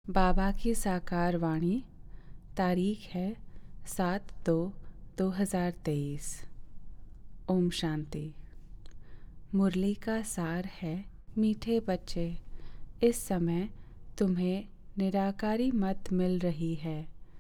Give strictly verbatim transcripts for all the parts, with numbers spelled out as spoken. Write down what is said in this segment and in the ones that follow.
बाबा की साकार वाणी। तारीख है सात दो दो हज़ार तेईस। ओम शांति। मुरली का सार है, मीठे बच्चे, इस समय तुम्हें निराकारी मत मिल रही है।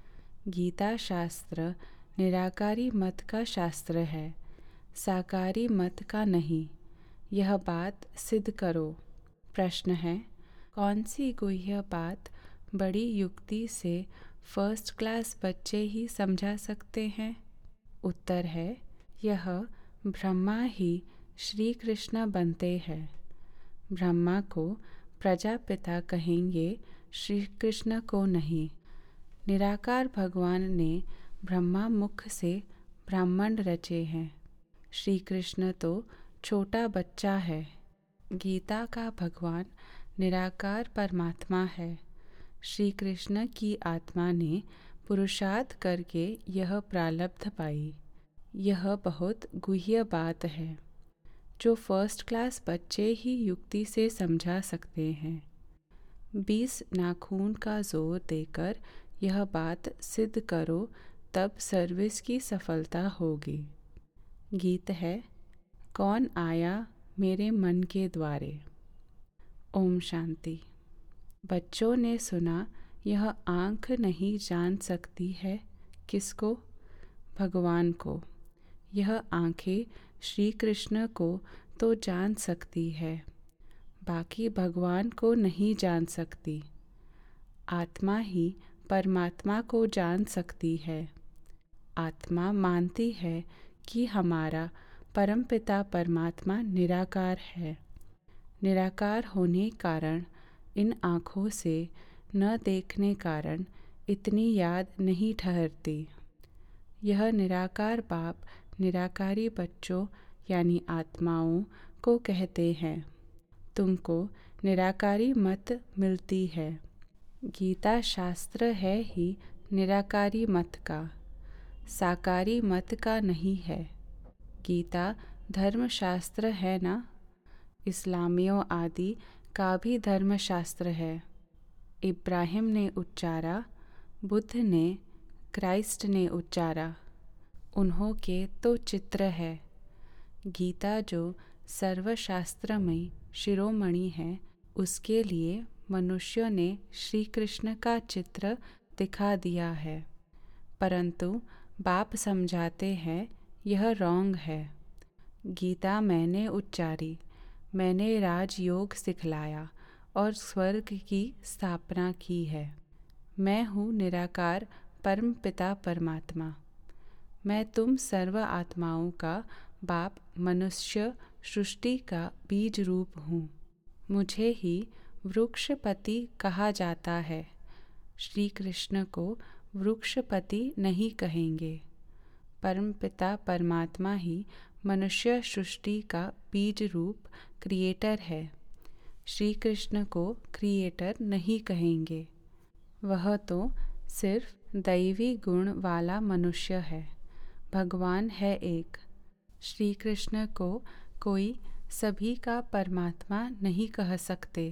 गीता शास्त्र निराकारी मत का शास्त्र है, साकारी मत का नहीं। यह बात सिद्ध करो। प्रश्न है, कौन सी गुह्य बात बड़ी युक्ति से फर्स्ट क्लास बच्चे ही समझा सकते हैं? उत्तर है, यह ब्रह्मा ही श्री कृष्ण बनते हैं। ब्रह्मा को प्रजापिता कहेंगे, श्री कृष्ण को नहीं। निराकार भगवान ने ब्रह्मा मुख से ब्राह्मण रचे हैं। श्री कृष्ण तो छोटा बच्चा है। गीता का भगवान निराकार परमात्मा है। श्री कृष्ण की आत्मा ने पुरुषार्थ करके यह प्रारब्ध पाई। यह बहुत गुह्य बात है, जो फर्स्ट क्लास बच्चे ही युक्ति से समझा सकते हैं। बीस नाखून का जोर देकर यह बात सिद्ध करो, तब सर्विस की सफलता होगी। गीत है, कौन आया मेरे मन के द्वारे। ओम शांति। बच्चों ने सुना, यह आँख नहीं जान सकती है किसको? भगवान को। यह आँखें श्री कृष्ण को तो जान सकती है, बाकी भगवान को नहीं जान सकती। आत्मा ही परमात्मा को जान सकती है। आत्मा मानती है कि हमारा परमपिता परमात्मा निराकार है। निराकार होने कारण इन आँखों से न देखने कारण इतनी याद नहीं ठहरती। यह निराकार बाप निराकारी बच्चों यानी आत्माओं को कहते हैं, तुमको निराकारी मत मिलती है। गीता शास्त्र है ही निराकारी मत का, साकारी मत का नहीं है। गीता धर्मशास्त्र है ना? इस्लामियों आदि का भी धर्मशास्त्र है। इब्राहिम ने उच्चारा, बुद्ध ने, क्राइस्ट ने उच्चारा। उन्हों के तो चित्र है। गीता जो सर्वशास्त्रमयी शिरोमणि है, उसके लिए मनुष्यों ने श्री कृष्ण का चित्र दिखा दिया है, परंतु बाप समझाते हैं यह रॉन्ग है। गीता मैंने उच्चारी, मैंने राजयोग सिखलाया और स्वर्ग की स्थापना की है। मैं हूँ निराकार परम पिता परमात्मा। मैं तुम सर्व आत्माओं का बाप, मनुष्य सृष्टि का बीज रूप हूँ। मुझे ही वृक्षपति कहा जाता है। श्री कृष्ण को वृक्षपति नहीं कहेंगे। परमपिता परमात्मा ही मनुष्य सृष्टि का बीज रूप क्रिएटर है। श्री कृष्ण को क्रिएटर नहीं कहेंगे। वह तो सिर्फ दैवी गुण वाला मनुष्य है। भगवान है एक। श्री कृष्ण को कोई सभी का परमात्मा नहीं कह सकते।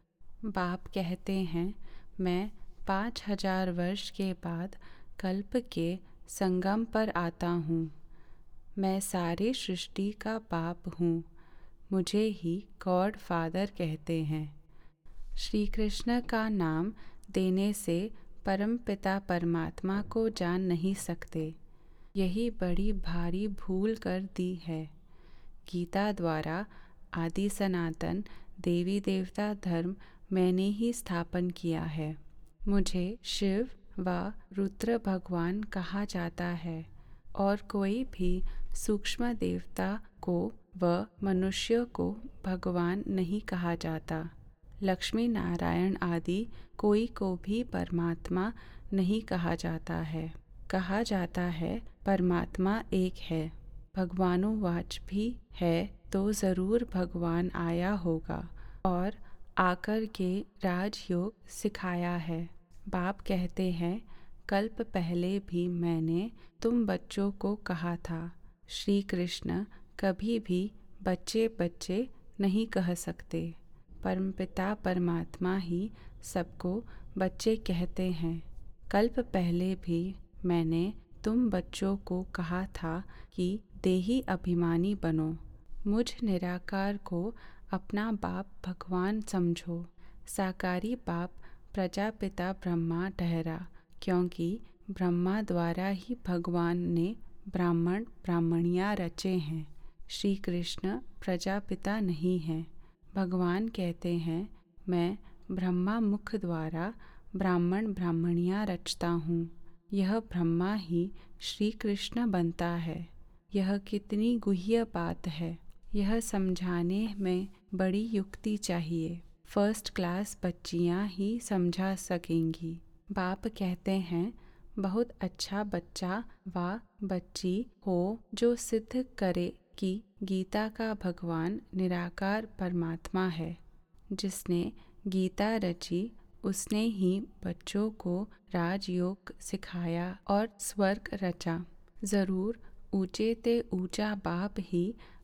बाप कहते हैं, मैं पाँच हजार वर्ष के बाद कल्प के संगम पर आता हूँ। मैं सारी सृष्टि का बाप हूँ। मुझे ही गॉड फादर कहते हैं। श्री कृष्ण का नाम देने से परमपिता परमात्मा को जान नहीं सकते। यही बड़ी भारी भूल कर दी है। गीता द्वारा आदि सनातन देवी देवता धर्म मैंने ही स्थापन किया है। मुझे शिव व रुद्र भगवान कहा जाता है और कोई भी सूक्ष्म देवता को व मनुष्य को भगवान नहीं कहा जाता। लक्ष्मी नारायण आदि कोई को भी परमात्मा नहीं कहा जाता है। कहा जाता है परमात्मा एक है। भगवानुवाच भी है तो ज़रूर भगवान आया होगा और आकर के राजयोग सिखाया है। बाप कहते हैं, कल्प पहले भी मैंने तुम बच्चों को कहा था। श्री कृष्ण कभी भी बच्चे बच्चे नहीं कह सकते। परमपिता परमात्मा ही सबको बच्चे कहते हैं, कल्प पहले भी मैंने तुम बच्चों को कहा था कि देही अभिमानी बनो, मुझ निराकार को अपना बाप भगवान समझो। साकारी बाप प्रजापिता ब्रह्मा ठहरा, क्योंकि ब्रह्मा द्वारा ही भगवान ने ब्राह्मण ब्राह्मणियाँ रचे हैं। श्री कृष्ण प्रजापिता नहीं हैं। भगवान कहते हैं, मैं ब्रह्मा मुख द्वारा ब्राह्मण ब्राह्मणियाँ रचता हूँ। यह ब्रह्मा ही श्री कृष्ण बनता है। यह कितनी गुह्य बात है, यह समझाने में बड़ी युक्ति चाहिए। फर्स्ट क्लास बच्चियाँ ही समझा सकेंगी। बाप कहते हैं, बहुत अच्छा बच्चा व बच्ची हो जो सिद्ध करे कि गीता का भगवान निराकार परमात्मा है। जिसने गीता रची उसने ही बच्चों को राजयोग सिखाया और स्वर्ग रचा। ज़रूर ऊंचे ते ऊंचा बाप ही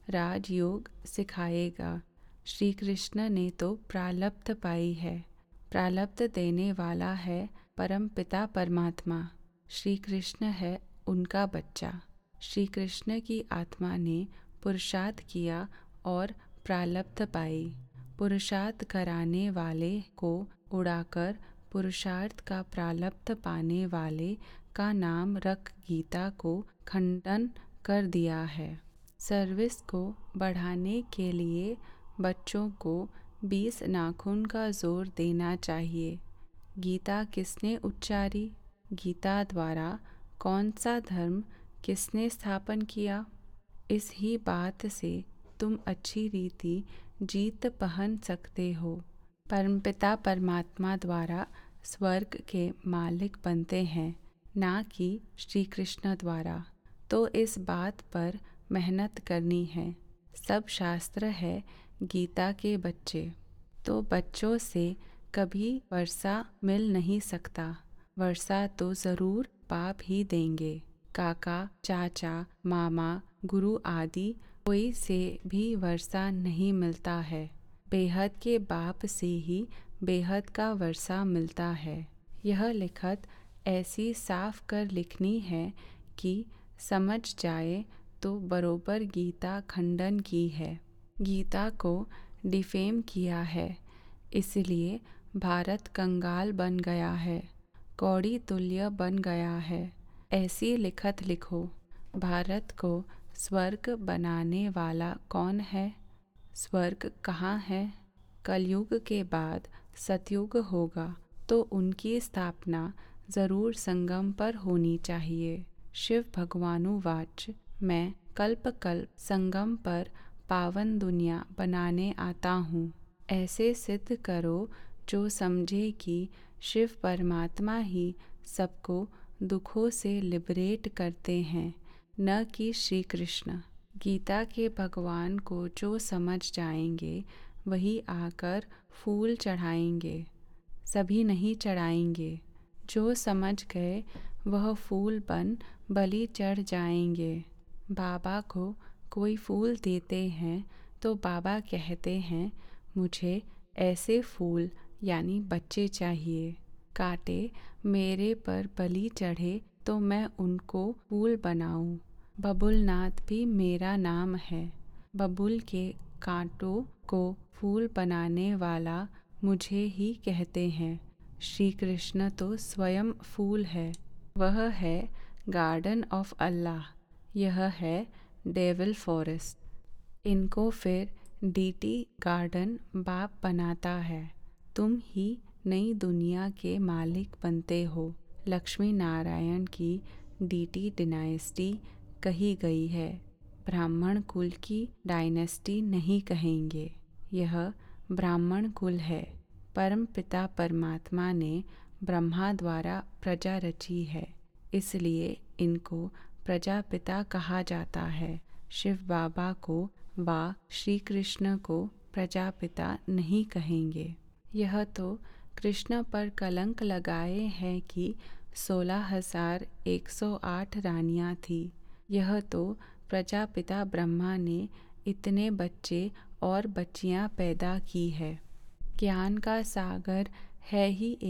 राजयोग सिखाएगा। श्री कृष्ण ने तो प्रालब्ध पाई है। प्रालब्ध देने वाला है परम पिता परमात्मा। श्री कृष्ण है उनका बच्चा। श्री कृष्ण की आत्मा ने पुरुषार्थ किया और प्रालब्ध पाई। पुरुषार्थ कराने वाले को उड़ाकर पुरुषार्थ का प्रालब्ध पाने वाले का नाम रख गीता को खंडन कर दिया है। सर्विस को बढ़ाने के लिए बच्चों को बीस नाखून का जोर देना चाहिए। गीता किसने उच्चारी? गीता द्वारा कौन सा धर्म किसने स्थापन किया? इस ही बात से तुम अच्छी रीति जीत पहन सकते हो। परमपिता परमात्मा द्वारा स्वर्ग के मालिक बनते हैं, ना कि श्री कृष्ण द्वारा। तो इस बात पर मेहनत करनी है। सब शास्त्र है गीता के बच्चे। तो बच्चों से कभी वर्षा मिल नहीं सकता। वर्षा तो ज़रूर बाप ही देंगे। काका, चाचा, मामा, गुरु आदि कोई से भी वर्षा नहीं मिलता है। बेहद के बाप से ही बेहद का वर्षा मिलता है। यह लिखत ऐसी साफ कर लिखनी है कि समझ जाए तो बरोबर गीता खंडन की है। गीता को डिफेम किया है, इसलिए भारत कंगाल बन गया है, कौड़ी तुल्य बन गया है। ऐसी लिखत लिखो। भारत को स्वर्ग बनाने वाला कौन है? स्वर्ग कहाँ है? कलयुग के बाद सतयुग होगा तो उनकी स्थापना ज़रूर संगम पर होनी चाहिए। शिव भगवानुवाच, मैं कल्प कल्प संगम पर पावन दुनिया बनाने आता हूँ। ऐसे सिद्ध करो जो समझे कि शिव परमात्मा ही सबको दुखों से लिबरेट करते हैं, न कि श्री कृष्ण। गीता के भगवान को जो समझ जाएंगे वही आकर फूल चढ़ाएंगे, सभी नहीं चढ़ाएंगे। जो समझ गए वह फूल बन बलि चढ़ जाएंगे। बाबा को कोई फूल देते हैं तो बाबा कहते हैं, मुझे ऐसे फूल यानी बच्चे चाहिए। कांटे मेरे पर बलि चढ़े तो मैं उनको फूल बनाऊं। बबुलनाथ भी मेरा नाम है। बबुल के कांटों को फूल बनाने वाला मुझे ही कहते हैं। श्री कृष्ण तो स्वयं फूल है। वह है गार्डन ऑफ अल्लाह। यह है डेविल फॉरेस्ट। इनको फिर डीटी गार्डन बाप बनाता है। तुम ही नई दुनिया के मालिक बनते हो। लक्ष्मी नारायण की डीटी डायनेस्टी कही गई है, ब्राह्मण कुल की डायनेस्टी नहीं कहेंगे। यह ब्राह्मण कुल है। परम पिता परमात्मा ने ब्रह्मा द्वारा प्रजा रची है, इसलिए इनको प्रजापिता कहा जाता है। शिव बाबा को व श्री कृष्ण को प्रजापिता नहीं कहेंगे। यह तो कृष्ण पर कलंक लगाए हैं कि सोलह हजार एक सौ आठ रानियाँ थी। यह तो प्रजापिता ब्रह्मा ने इतने बच्चे और बच्चियाँ पैदा की है। ज्ञान का सागर है ही एक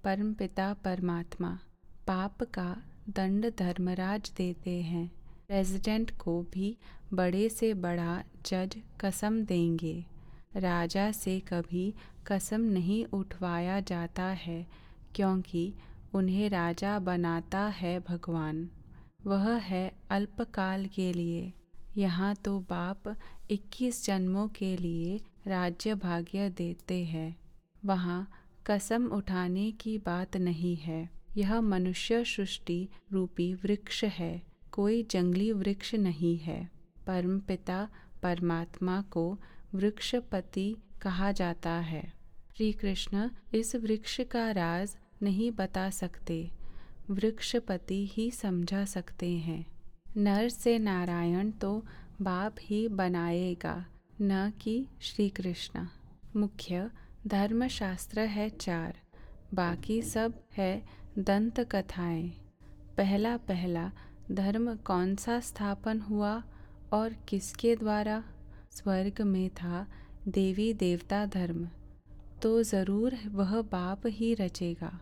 परमपिता परमात्मा पाप का दंड धर्मराज देते हैं। प्रेसिडेंट को भी बड़े से बड़ा जज कसम देंगे। राजा से कभी कसम नहीं उठवाया जाता है, क्योंकि उन्हें राजा बनाता है भगवान। वह है अल्पकाल के लिए। यहाँ तो बाप इक्कीस जन्मों के लिए राज्य भाग्य देते हैं। वहाँ कसम उठाने की बात नहीं है। यह मनुष्य सृष्टि रूपी वृक्ष है, कोई जंगली वृक्ष नहीं है। परमपिता परमात्मा को वृक्षपति कहा जाता है। श्री कृष्ण इस वृक्ष का राज नहीं बता सकते, वृक्षपति ही समझा सकते हैं। नर से नारायण तो बाप ही बनाएगा, न कि श्री कृष्ण। मुख्य धर्मशास्त्र है चार, बाकी सब है दंत कथाएं। पहला पहला धर्म कौन सा स्थापन हुआ और किसके द्वारा? स्वर्ग में था देवी देवता धर्म, तो ज़रूर वह बाप ही रचेगा।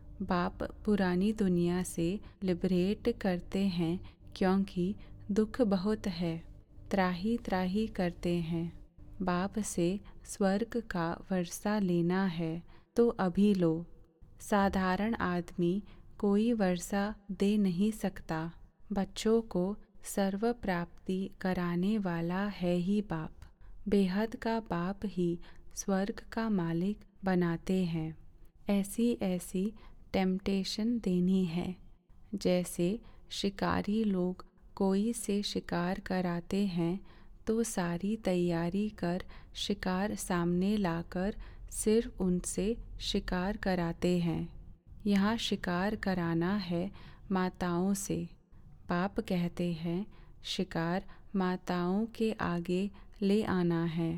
बाप पुरानी दुनिया से लिबरेट करते हैं, क्योंकि दुख बहुत है, त्राही त्राही करते हैं। बाप से स्वर्ग का वर्षा लेना है तो अभी लो। साधारण आदमी कोई वर्षा दे नहीं सकता। बच्चों को सर्व प्राप्ति कराने वाला है ही बाप। बेहद का बाप ही स्वर्ग का मालिक बनाते हैं। ऐसी ऐसी टेम्पटेशन देनी है, जैसे शिकारी लोग कोई से शिकार कराते हैं तो सारी तैयारी कर शिकार सामने लाकर सिर्फ उनसे शिकार कराते हैं। यहाँ शिकार कराना है माताओं से। बाप कहते हैं शिकार माताओं के आगे ले आना है।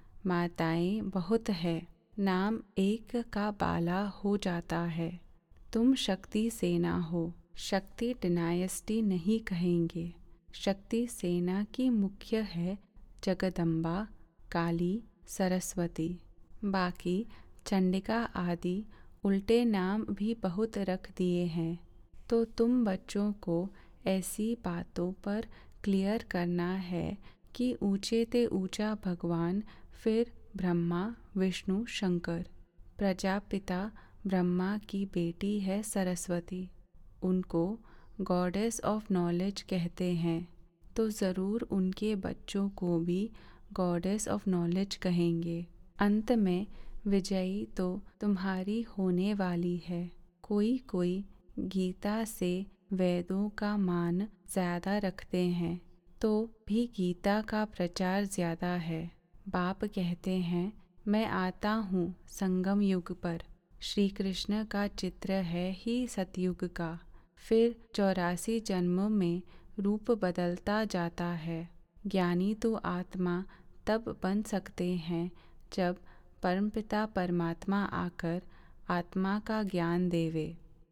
माताएं बहुत है, नाम एक का बाला हो जाता है। तुम शक्ति सेना हो, शक्ति डिनायस्टी नहीं कहेंगे। शक्ति सेना की मुख्य है जगदम्बा, काली, सरस्वती। बाकी चंडिका आदि उल्टे नाम भी बहुत रख दिए हैं। तो तुम बच्चों को ऐसी बातों पर क्लियर करना है कि ऊंचे ते ऊंचा भगवान, फिर ब्रह्मा विष्णु शंकर। प्रजापिता ब्रह्मा की बेटी है सरस्वती, उनको गॉडेस ऑफ नॉलेज कहते हैं, तो ज़रूर उनके बच्चों को भी गॉडेस ऑफ नॉलेज कहेंगे। अंत में विजयी तो तुम्हारी होने वाली है। कोई कोई गीता से वेदों का मान ज़्यादा रखते हैं, तो भी गीता का प्रचार ज़्यादा है। बाप कहते हैं मैं आता हूँ संगम युग पर। श्री कृष्ण का चित्र है ही सतयुग का। फिर चौरासी जन्मों में रूप बदलता जाता है। ज्ञानी तो आत्मा तब बन सकते हैं जब परमपिता परमात्मा आकर आत्मा का ज्ञान देवे।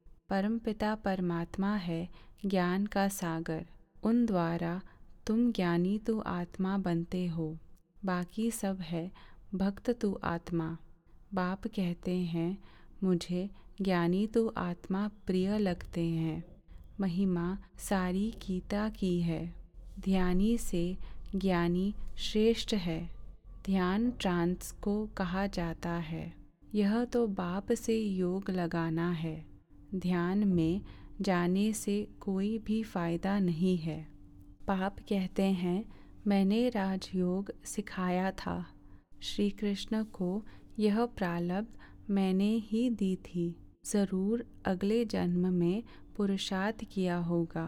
परमपिता परमात्मा है ज्ञान का सागर, उन द्वारा तुम ज्ञानी तो आत्मा बनते हो। बाकी सब है भक्त तो आत्मा। बाप कहते हैं मुझे ज्ञानी तो आत्मा प्रिय लगते हैं। महिमा सारी गीता की है। ध्यानी से ज्ञानी श्रेष्ठ है। ध्यान ट्रांस को कहा जाता है। यह तो बाप से योग लगाना है। ध्यान में जाने से कोई भी फायदा नहीं है। बाप कहते हैं मैंने राजयोग सिखाया था। श्री कृष्ण को यह प्रारब्ध मैंने ही दी थी। ज़रूर अगले जन्म में पुरुषार्थ किया होगा।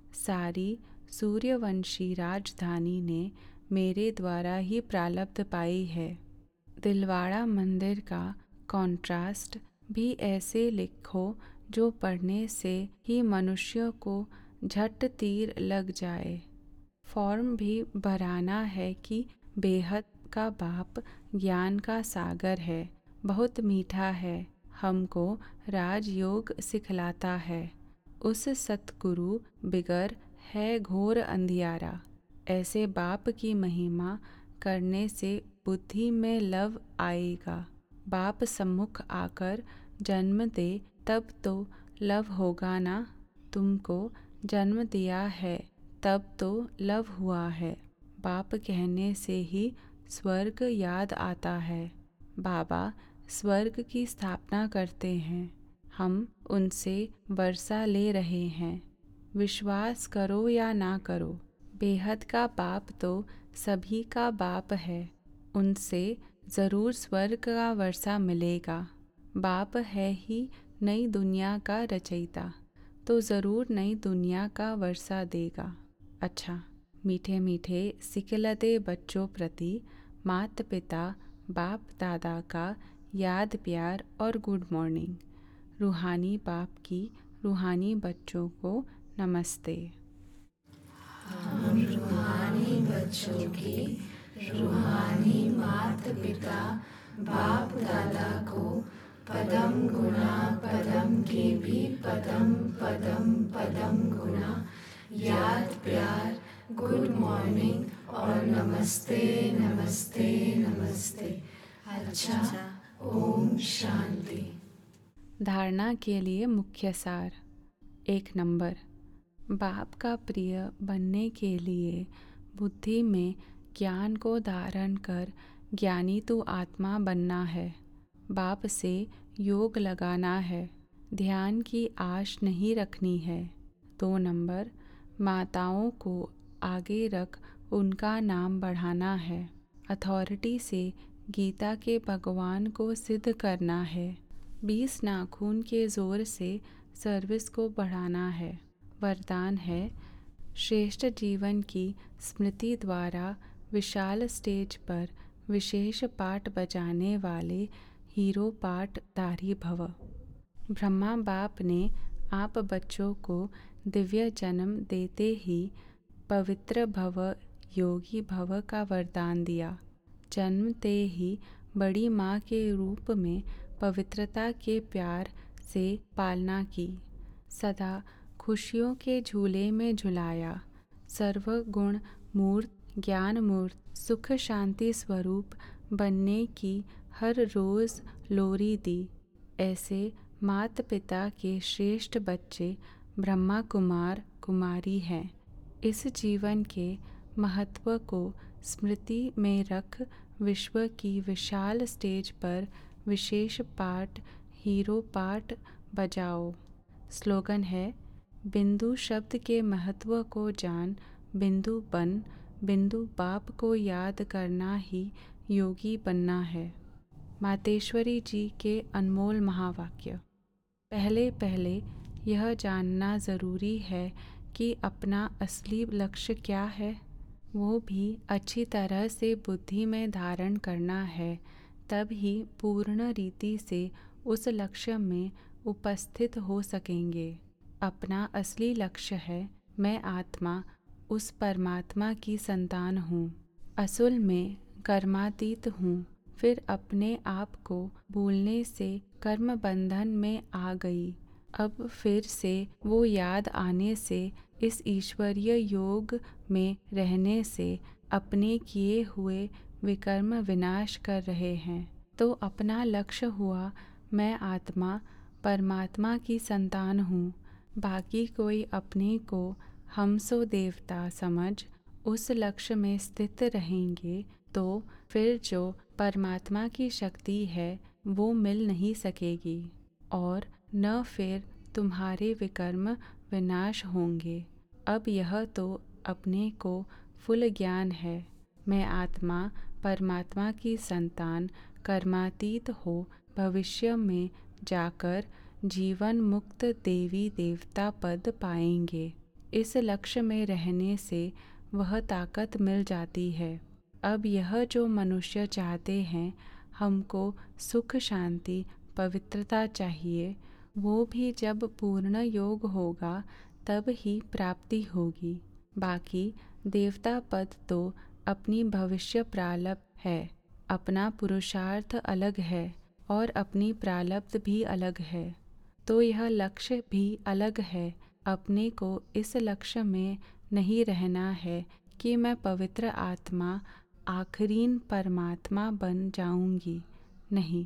सारी सूर्यवंशी राजधानी ने मेरे द्वारा ही प्रारब्ध पाई है। दिलवाड़ा मंदिर का कॉन्ट्रास्ट भी ऐसे लिखो जो पढ़ने से ही मनुष्य को झट तीर लग जाए। फॉर्म भी भराना है कि बेहद का बाप ज्ञान का सागर है, बहुत मीठा है, हमको राजयोग सिखलाता है। उस सतगुरु बिगर है घोर अंधियारा। ऐसे बाप की महिमा करने से बुद्धि में लव आएगा। बाप सम्मुख आकर जन्म दे तब तो लव होगा ना। तुमको जन्म दिया है तब तो लव हुआ है। बाप कहने से ही स्वर्ग याद आता है। बाबा स्वर्ग की स्थापना करते हैं, हम उनसे वर्षा ले रहे हैं। विश्वास करो या ना करो, बेहद का बाप तो सभी का बाप है। उनसे ज़रूर स्वर्ग का वर्षा मिलेगा। बाप है ही नई दुनिया का रचयिता, तो ज़रूर नई दुनिया का वर्षा देगा। अच्छा, मीठे मीठे सिखलते बच्चों प्रति माता पिता बाप दादा का याद प्यार और गुड मॉर्निंग। रूहानी बाप की रूहानी बच्चों को नमस्ते। हम रूहानी बच्चों की रूहानी माता पिता बाप दादा को पदम गुना पदम के भी पदम पदम पदम गुना याद प्यार गुड मॉर्निंग और नमस्ते नमस्ते नमस्ते। अच्छा, ओम शांति। धारणा के लिए मुख्य सार। एक नंबर, बाप का प्रिय बनने के लिए बुद्धि में ज्ञान को धारण कर ज्ञानी तू आत्मा बनना है। बाप से योग लगाना है, ध्यान की आश नहीं रखनी है। दो नंबर, माताओं को आगे रख उनका नाम बढ़ाना है। अथॉरिटी से गीता के भगवान को सिद्ध करना है। बीस नाखून के ज़ोर से सर्विस को बढ़ाना है। वरदान है, श्रेष्ठ जीवन की स्मृति द्वारा विशाल स्टेज पर विशेष पाठ बजाने वाले हीरो पाठधारी भव। ब्रह्मा बाप ने आप बच्चों को दिव्य जन्म देते ही पवित्र भव योगी भव का वरदान दिया। जन्मते ही बड़ी माँ के रूप में पवित्रता के प्यार से पालना की। सदा खुशियों के झूले में झुलाया। सर्वगुण मूर्त ज्ञान मूर्त सुख शांति स्वरूप बनने की हर रोज़ लोरी दी। ऐसे माता पिता के श्रेष्ठ बच्चे ब्रह्मा कुमार कुमारी हैं। इस जीवन के महत्व को स्मृति में रख विश्व की विशाल स्टेज पर विशेष पाठ हीरो पाठ बजाओ। स्लोगन है, बिंदु शब्द के महत्व को जान, बिंदु बन, बिंदु बाप को याद करना ही योगी बनना है। मातेश्वरी जी के अनमोल महावाक्य। पहले पहले यह जानना ज़रूरी है कि अपना असली लक्ष्य क्या है, वो भी अच्छी तरह से बुद्धि में धारण करना है। तब ही पूर्ण रीति से उस लक्ष्य में उपस्थित हो सकेंगे। अपना असली लक्ष्य है, मैं आत्मा उस परमात्मा की संतान हूँ। असल में कर्मातीत हूँ। फिर अपने आप को भूलने से कर्म बंधन में आ गई। अब फिर से वो याद आने से इस ईश्वरीय योग में रहने से अपने किए हुए विकर्म विनाश कर रहे हैं। तो अपना लक्ष्य हुआ, मैं आत्मा परमात्मा की संतान हूँ। बाकी कोई अपने को हमसो देवता समझ उस लक्ष्य में स्थित रहेंगे तो फिर जो परमात्मा की शक्ति है वो मिल नहीं सकेगी और न फिर तुम्हारे विकर्म विनाश होंगे। अब यह तो अपने को फुल ज्ञान है, मैं आत्मा परमात्मा की संतान कर्मातीत हो भविष्य में जाकर जीवन मुक्त देवी देवता पद पाएंगे। इस लक्ष्य में रहने से वह ताकत मिल जाती है। अब यह जो मनुष्य चाहते हैं, हमको सुख शांति पवित्रता चाहिए, वो भी जब पूर्ण योग होगा तब ही प्राप्ति होगी। बाकी देवता पद तो अपनी भविष्य प्रारब्ध है, अपना पुरुषार्थ अलग है और अपनी प्रारब्ध भी अलग है। तो यह लक्ष्य भी अलग है। अपने को इस लक्ष्य में नहीं रहना है कि मैं पवित्र आत्मा आखरीन परमात्मा बन जाऊंगी। नहीं,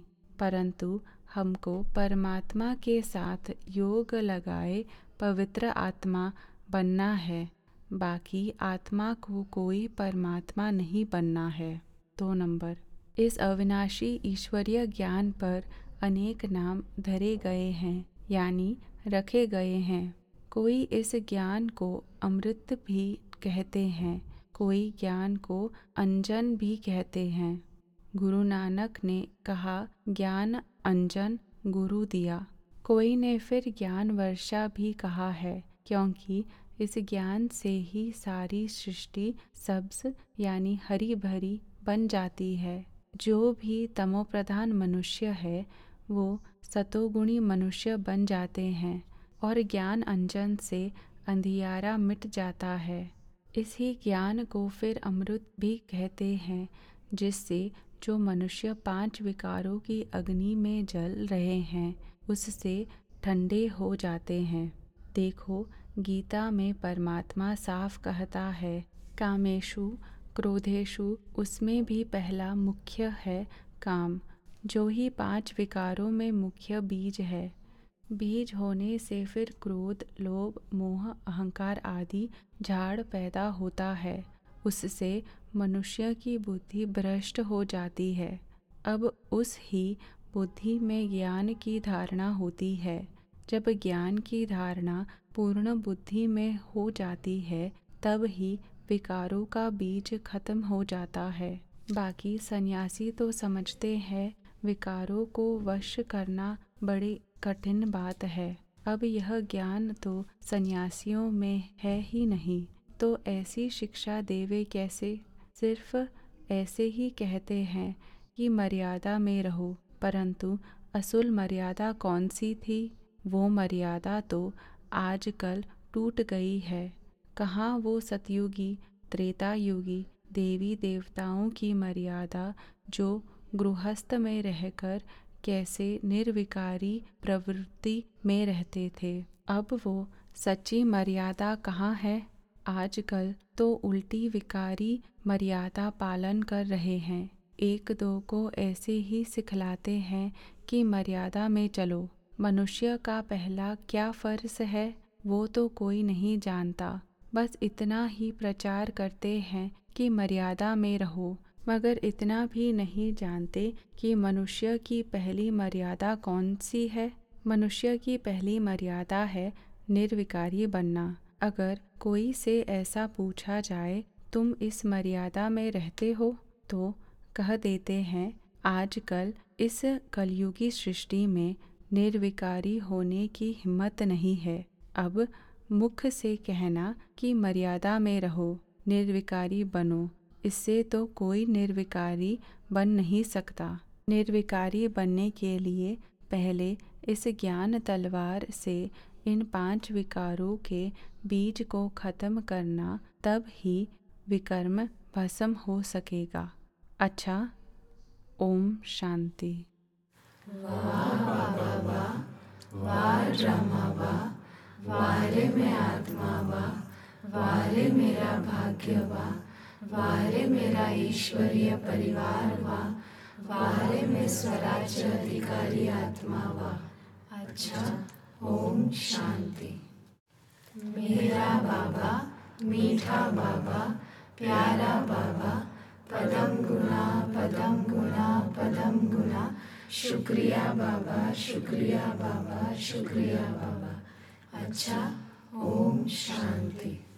परंतु हमको परमात्मा के साथ योग लगाए पवित्र आत्मा बनना है। बाकी आत्मा को कोई परमात्मा नहीं बनना है। दो नंबर, इस अविनाशी ईश्वरीय ज्ञान पर अनेक नाम धरे गए हैं, यानी रखे गए हैं। कोई इस ज्ञान को अमृत भी कहते हैं, कोई ज्ञान को अंजन भी कहते हैं। गुरु नानक ने कहा, ज्ञान अंजन गुरु दिया। कोई ने फिर ज्ञान वर्षा भी कहा है, क्योंकि इस ज्ञान से ही सारी सृष्टि सब्ज यानी हरी भरी बन जाती है। जो भी तमोप्रधान मनुष्य है वो सतोगुणी मनुष्य बन जाते हैं और ज्ञान अंजन से अंधियारा मिट जाता है। इसी ज्ञान को फिर अमृत भी कहते हैं, जिससे जो मनुष्य पांच विकारों की अग्नि में जल रहे हैं उससे ठंडे हो जाते हैं। देखो, गीता में परमात्मा साफ कहता है, कामेषु क्रोधेषु, उसमें भी पहला मुख्य है काम, जो ही पांच विकारों में मुख्य बीज है। बीज होने से फिर क्रोध, लोभ, मोह, अहंकार आदि झाड़ पैदा होता है। उससे मनुष्य की बुद्धि भ्रष्ट हो जाती है। अब उस ही बुद्धि में ज्ञान की धारणा होती है। जब ज्ञान की धारणा पूर्ण बुद्धि में हो जाती है तब ही विकारों का बीज खत्म हो जाता है। बाकी सन्यासी तो समझते हैं विकारों को वश करना बड़ी कठिन बात है। अब यह ज्ञान तो सन्यासियों में है ही नहीं, तो ऐसी शिक्षा देवे कैसे? सिर्फ ऐसे ही कहते हैं कि मर्यादा में रहो, परंतु असूल मर्यादा कौन सी थी? वो मर्यादा तो आजकल टूट गई है। कहाँ वो सतयुगी, त्रेता युगी देवी देवताओं की मर्यादा जो गृहस्थ में रहकर कैसे निर्विकारी प्रवृत्ति में रहते थे। अब वो सच्ची मर्यादा कहाँ है? आजकल तो उल्टी विकारी मर्यादा पालन कर रहे हैं। एक दो को ऐसे ही सिखलाते हैं कि मर्यादा में चलो। मनुष्य का पहला क्या फर्ज है वो तो कोई नहीं जानता। बस इतना ही प्रचार करते हैं कि मर्यादा में रहो, मगर इतना भी नहीं जानते कि मनुष्य की पहली मर्यादा कौन सी है। मनुष्य की पहली मर्यादा है निर्विकारी बनना। अगर कोई से ऐसा पूछा जाए, तुम इस मर्यादा में रहते हो, तो कह देते हैं, आजकल इस कलयुगी सृष्टि में निर्विकारी होने की हिम्मत नहीं है। अब मुख से कहना कि मर्यादा में रहो, निर्विकारी बनो, इससे तो कोई निर्विकारी बन नहीं सकता। निर्विकारी बनने के लिए पहले इस ज्ञान तलवार से इन पांच विकारों के बीज को खत्म करना, तब ही विकर्म भस्म हो सकेगा। अच्छा, ओम शांति। वाह बाबा वाह, वाह ब्रह्मा वाह, वाह रे मैं आत्मा वाह, वाह रे मेरा भाग्य वाह, वाह रे मेरा ईश्वरीय परिवार वाह, वाह रे मैं स्वराज्य अधिकारी आत्मा वाह। अच्छा, ओम शांति। मेरा बाबा, मीठा बाबा, प्यारा बाबा, पदम गुना पदम गुना पदम गुना, शुक्रिया बाबा, शुक्रिया बाबा, शुक्रिया बाबा। अच्छा, ओम शांति।